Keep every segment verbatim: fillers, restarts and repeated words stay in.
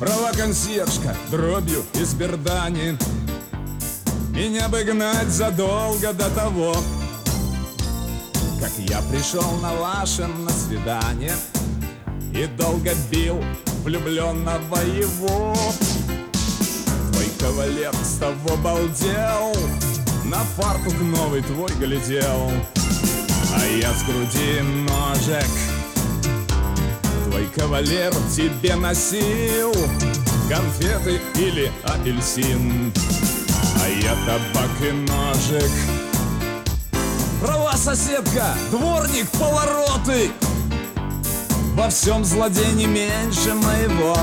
Брала консьержка дробью из Бердани. Меня бы гнать задолго до того, как я пришел на ваше на свидание и долго бил влюбленного его. Твой кавалер с того балдел, на фартук новый твой глядел, а я с груди ножек. Твой кавалер тебе носил конфеты или апельсин, а я табак и ножик. Права, соседка, дворник, повороты, во всем злодей не меньше моего.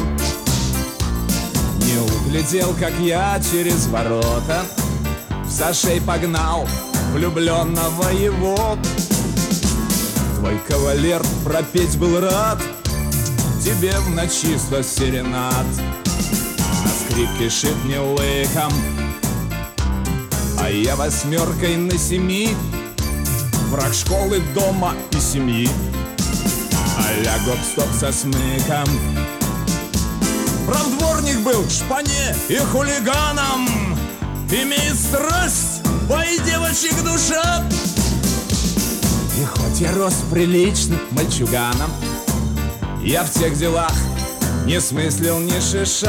Не углядел, как я через ворота в зашей погнал влюбленного его. Твой кавалер пропеть был рад тебе в ночи сто серенад, на скрипке шипни лыком, а я восьмеркой на семи, враг школы, дома и семьи, а-ля гоп-стоп со смыком. Прав, дворник был в шпане и хулиганом, имеет страсть бои девочек душа. И хоть я рос приличным мальчуганом, я в тех делах не смыслил ни шиша.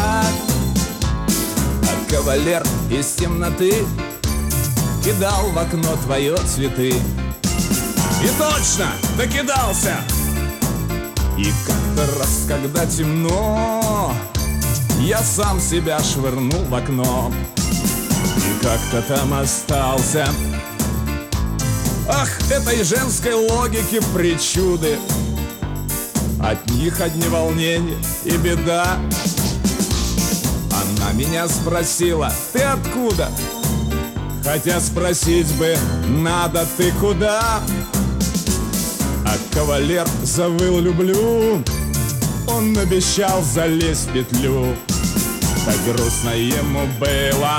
А кавалер из темноты кидал в окно твое цветы. И точно докидался. И как-то раз, когда темно, я сам себя швырнул в окно и как-то там остался. Ах, этой женской логики причуды, от них одни волнения и беда. Она меня спросила: ты откуда? Хотя спросить бы надо: ты куда? А кавалер завыл: люблю. Он обещал залезть в петлю. Так грустно ему было,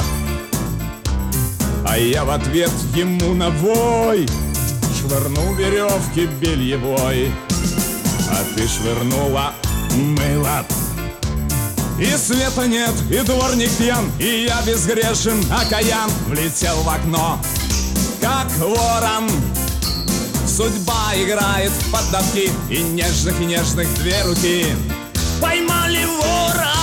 а я в ответ ему на вой швырнул веревки бельевой, а ты швырнула мыло. И света нет, и дворник пьян, и я безгрешен, окаян, влетел в окно, как ворон. Судьба играет в поддавки, и нежных, и нежных две руки поймали вора.